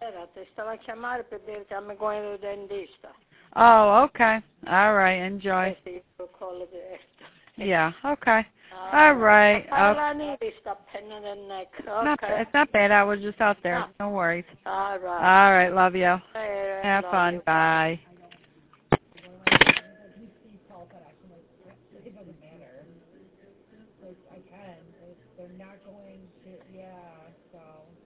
Ti stavo a chiamare per dire che I'm going to the dentista. Oh, okay. All right. Enjoy. Sì, io collo diretto. Yeah. Okay. All right. Okay. Sta penna nel neck. Okay. It's not bad. I was just out there. No worries. All right. All right. Love you. Have Love fun. you. Bye. It doesn't matter. Like, I can. They're not going to, yeah, so.